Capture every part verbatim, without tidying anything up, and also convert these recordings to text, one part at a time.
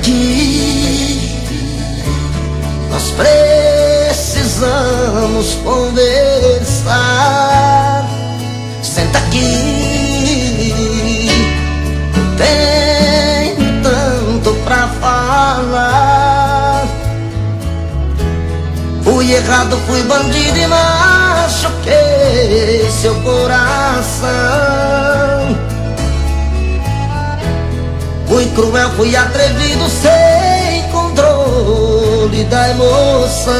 aqui, nós precisamos conversar. Senta aqui, tenho tanto pra falar. Fui errado, fui bandido e machuquei seu coração. Fui cruel, fui atrevido, sem controle da emoção.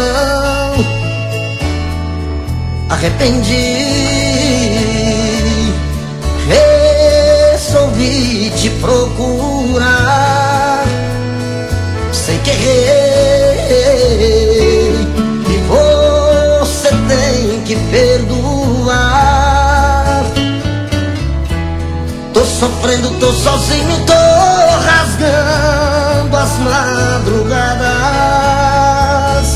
Arrependi, resolvi te procurar. Sei que errei e você tem que perdoar. Tô sofrendo, tô sozinho, tô rasgando as madrugadas.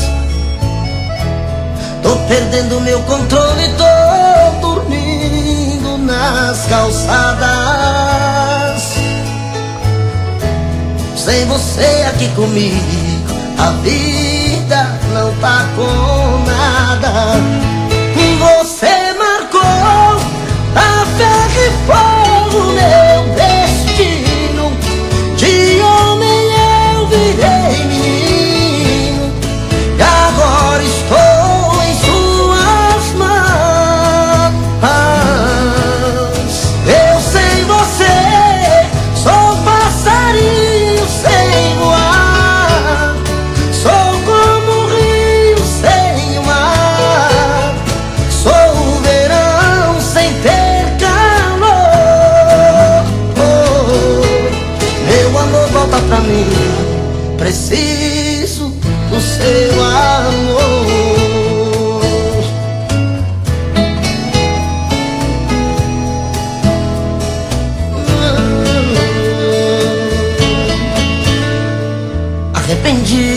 Tô perdendo meu controle, tô dormindo nas calçadas. Sem você aqui comigo, a vida não tá com nada. Você marcou a ferro e fogo meu destino. De homem eu virei menino e agora estou em suas mãos. Eu sem você sou passarinho sem voar. Sou como um rio sem mar. Sou o verão sem ter calor. Oh, meu amor, volta pra mim. Preciso do seu amor. Arrependi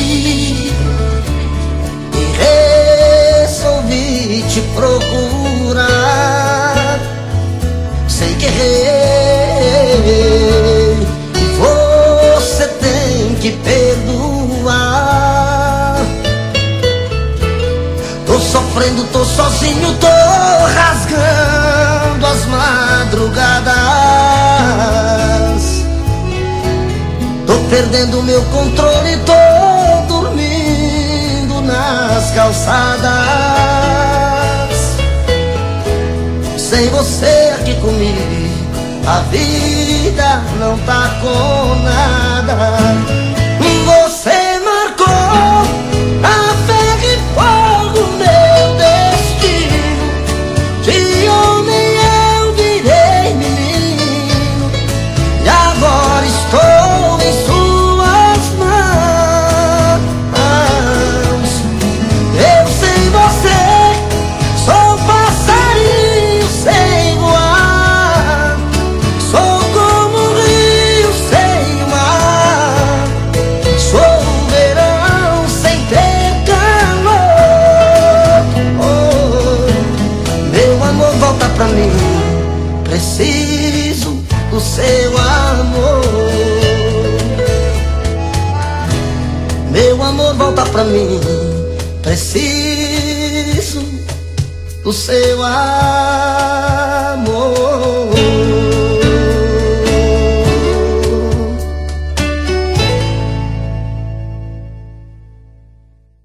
e resolvi te procurar. Sei que errei e você tem que perdoar. Tô sofrendo, tô sozinho, tô rasgando as madrugadas. Tô perdendo meu controle, tô dormindo nas calçadas. Sem você aqui comigo, a vida não tá com nada. Você marcou a ferro e fogo meu destino. De homem eu virei menino e agora estou em suas mãos. Eu sem você sou passarinho sem voar. Sou como um rio sem mar. Sou o verão sem ter calor. Oh, meu amor, volta pra mim. Preciso do seu amor. Meu amor, volta pra mim. Preciso do seu amor.